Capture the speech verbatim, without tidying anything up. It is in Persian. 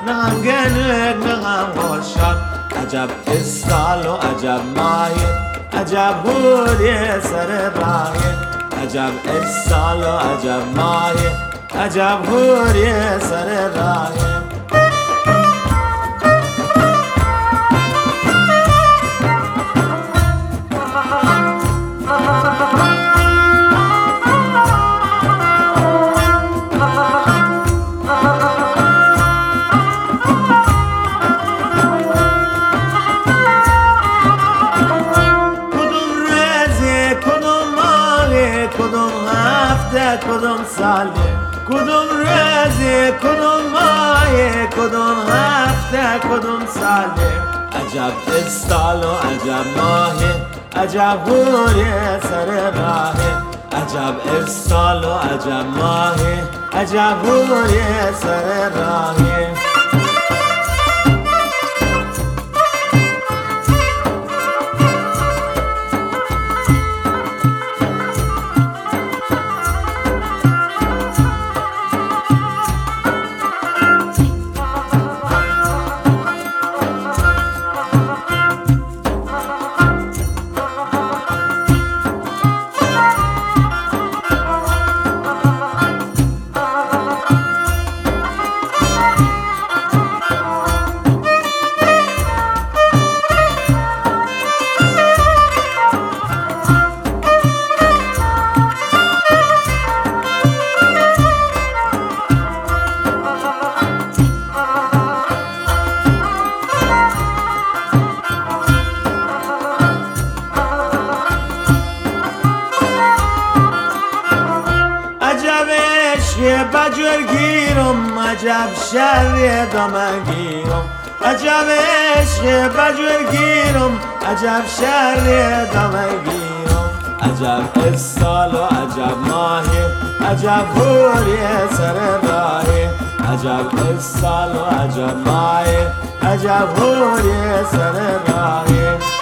نغم گنگ نغم خوشان عجب استال و عجب مایه عجب هوری سر راهه عجب استال و عجب مایه عجب هوری سر راهه کدوم هفته کدوم ساله کدوم روزی کدوم ماه کدوم هفته کدوم ساله عجب استال و عجب ماه عجب هوری سر راهه عجب استال و عجب ماه عجب هوری سر راهه عجب بجور گیرم عجب شر دامن گیرم عجب عشق بجور گیرم عجب شر دامن گیرم عجب استال و عجب ماهی عجب هوری سر راهی عجب استال و عجب ماهی عجب هوری سر راهی